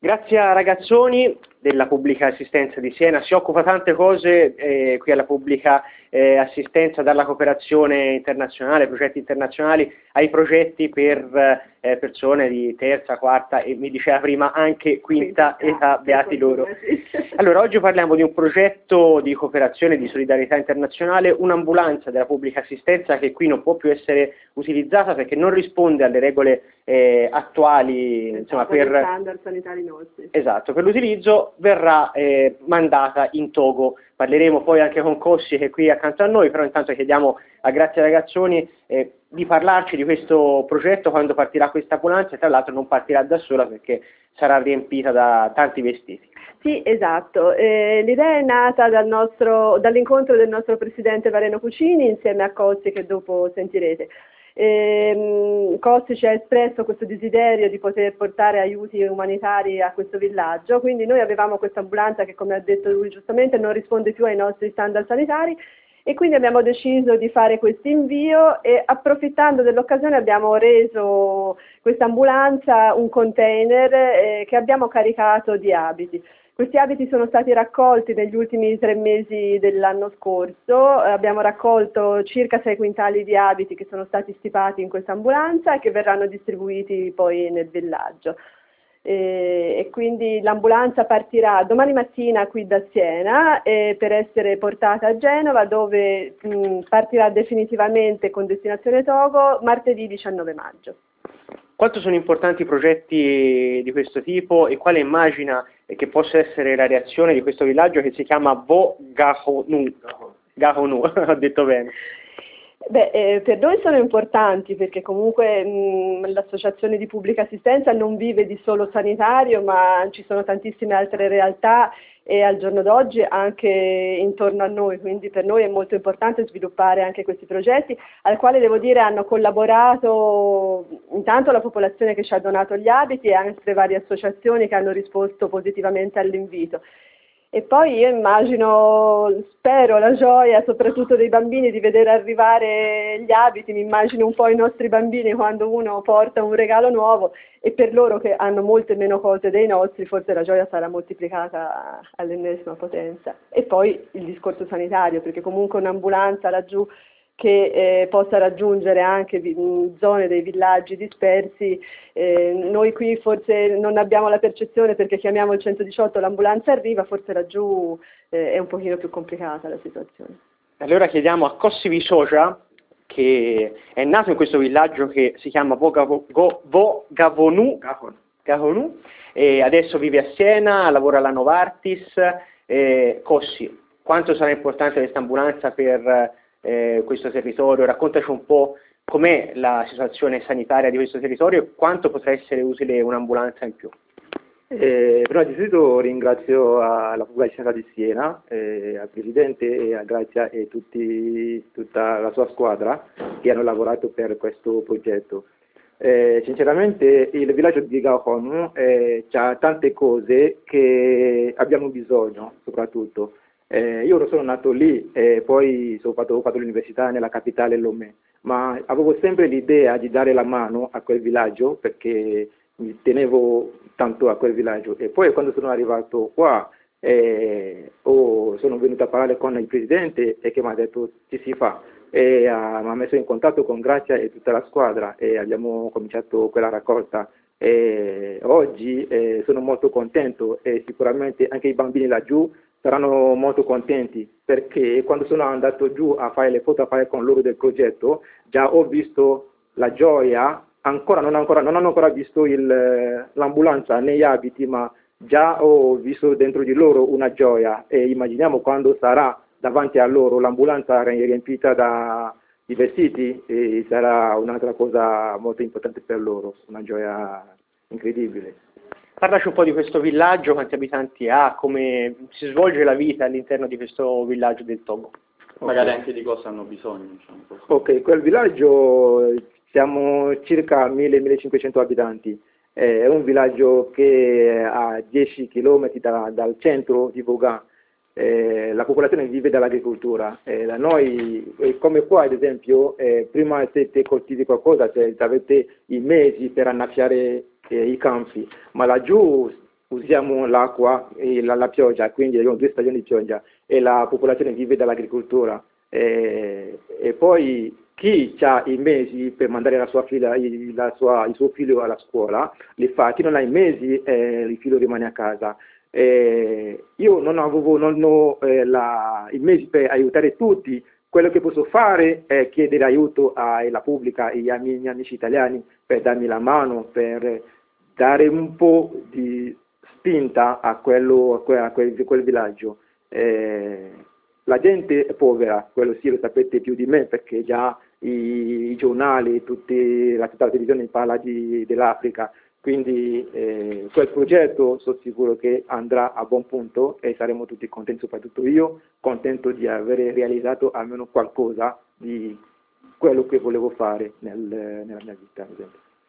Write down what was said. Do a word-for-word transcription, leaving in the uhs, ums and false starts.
Grazie a Ragazzoni della Pubblica Assistenza di Siena, si occupa tante cose eh, qui alla Pubblica eh, Assistenza, dalla cooperazione internazionale, progetti internazionali, ai progetti per eh, persone di terza, quarta e mi diceva prima anche quinta età, beati loro. Allora, oggi parliamo di un progetto di cooperazione, di solidarietà internazionale, un'ambulanza della Pubblica Assistenza che qui non può più essere utilizzata perché non risponde alle regole eh, attuali, insomma, per standard sanitari nostri. Esatto, per l'utilizzo verrà eh, mandata in Togo. Parleremo poi anche con Cossi che è qui accanto a noi, però intanto chiediamo a Grazia Ragazzoni eh, di parlarci di questo progetto quando partirà questa ambulanza, e tra l'altro non partirà da sola perché sarà riempita da tanti vestiti. Sì, esatto. Eh, l'idea è nata dal nostro, dall'incontro del nostro presidente Vareno Cucini insieme a Cossi, che dopo sentirete. Eh, Cossi ci ha espresso questo desiderio di poter portare aiuti umanitari a questo villaggio, quindi noi avevamo questa ambulanza che, come ha detto lui giustamente, non risponde più ai nostri standard sanitari, e quindi abbiamo deciso di fare questo invio e, approfittando dell'occasione, abbiamo reso questa ambulanza un container eh, che abbiamo caricato di abiti. Questi abiti sono stati raccolti negli ultimi tre mesi dell'anno scorso, abbiamo raccolto circa sei quintali di abiti che sono stati stipati in questa ambulanza e che verranno distribuiti poi nel villaggio. E, e quindi l'ambulanza partirà domani mattina qui da Siena eh, per essere portata a Genova, dove mh, partirà definitivamente con destinazione Togo martedì diciannove maggio. Quanto sono importanti progetti di questo tipo e quale immagina che possa essere la reazione di questo villaggio che si chiama Vo Gahonu? Gahonu, ho detto bene. Beh, eh, per noi sono importanti perché comunque l'associazione di pubblica assistenza non vive di solo sanitario, ma ci sono tantissime altre realtà e al giorno d'oggi anche intorno a noi, quindi per noi è molto importante sviluppare anche questi progetti, al quale devo dire hanno collaborato intanto la popolazione che ci ha donato gli abiti e anche varie associazioni che hanno risposto positivamente all'invito. E poi io immagino, spero, la gioia soprattutto dei bambini di vedere arrivare gli abiti, mi immagino un po' i nostri bambini quando uno porta un regalo nuovo, e per loro che hanno molte meno cose dei nostri forse la gioia sarà moltiplicata all'ennesima potenza. E poi il discorso sanitario, perché comunque un'ambulanza laggiù che eh, possa raggiungere anche vi, zone dei villaggi dispersi. Eh, noi qui forse non abbiamo la percezione perché chiamiamo il centodiciotto, l'ambulanza arriva, forse laggiù eh, è un pochino più complicata la situazione. Allora chiediamo a Cossi Visocia, che è nato in questo villaggio che si chiama Vogavonu, Gahonu, e adesso vive a Siena, lavora alla Novartis. Eh, Cossi, quanto sarà importante questa ambulanza per Eh, questo territorio? Raccontaci un po' com'è la situazione sanitaria di questo territorio e quanto potrà essere utile un'ambulanza in più. Eh, prima di tutto ringrazio la Pubblica Assistenza di Siena, eh, al Presidente e a Grazia e tutti, tutta la sua squadra che hanno lavorato per questo progetto. Eh, sinceramente il villaggio di Gahonu eh, ha tante cose che abbiamo bisogno, soprattutto. Eh, io sono nato lì e poi sono fatto, ho fatto l'università nella capitale Lomé, ma avevo sempre l'idea di dare la mano a quel villaggio perché mi tenevo tanto a quel villaggio. E poi quando sono arrivato qua eh, oh, sono venuto a parlare con il presidente e che mi ha detto ci si fa, e uh, mi ha messo in contatto con Grazia e tutta la squadra e abbiamo cominciato quella raccolta. E oggi eh, sono molto contento e sicuramente anche i bambini laggiù saranno molto contenti perché quando sono andato giù a fare le foto, a fare con loro del progetto, già ho visto la gioia, ancora non, ancora, non hanno ancora visto l'ambulanza negli abiti, ma già ho visto dentro di loro una gioia e immaginiamo quando sarà davanti a loro l'ambulanza riempita da i vestiti e sarà un'altra cosa molto importante per loro, una gioia incredibile. Parlaci un po' di questo villaggio, quanti abitanti ha, come si svolge la vita all'interno di questo villaggio del Togo. Magari okay. Anche di cosa hanno bisogno. Diciamo. Ok, quel villaggio siamo circa mille millecinquecento abitanti, è un villaggio che è a dieci chilometri da, dal centro di Bogan. Eh, la popolazione vive dall'agricoltura, eh, da noi, eh, come qua ad esempio, eh, prima se te coltivi qualcosa cioè, avete i mesi per annaffiare eh, i campi, ma laggiù usiamo l'acqua e la, la pioggia, quindi abbiamo due stagioni di pioggia e la popolazione vive dall'agricoltura. E, e poi chi ha i mesi per mandare la sua figlia, il, la sua, il suo figlio alla scuola, li fa, chi non ha i mesi eh, il figlio rimane a casa. Eh, io non avevo non ho, eh, la, i mesi per aiutare tutti, quello che posso fare è chiedere aiuto alla pubblica e ai miei amici italiani per darmi la mano, per dare un po' di spinta a, quello, a, quel, a quel, quel villaggio. Eh, la gente è povera, quello sì lo sapete più di me perché già i, i giornali, tutti, la, tutta la televisione parla di, dell'Africa. Quindi eh, quel progetto sono sicuro che andrà a buon punto e saremo tutti contenti, soprattutto io, contento di aver realizzato almeno qualcosa di quello che volevo fare nel, nella mia vita.